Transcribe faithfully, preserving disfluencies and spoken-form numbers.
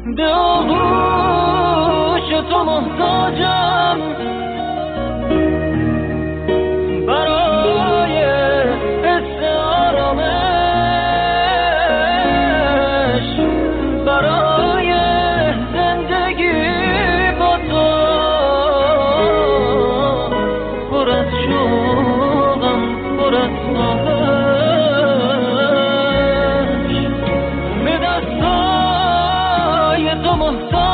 به آغوش تو محتاجم برای حس آرامش، برای زندگی با تو پر از شوقم، پر از خواهش، به دستای تو محتاجم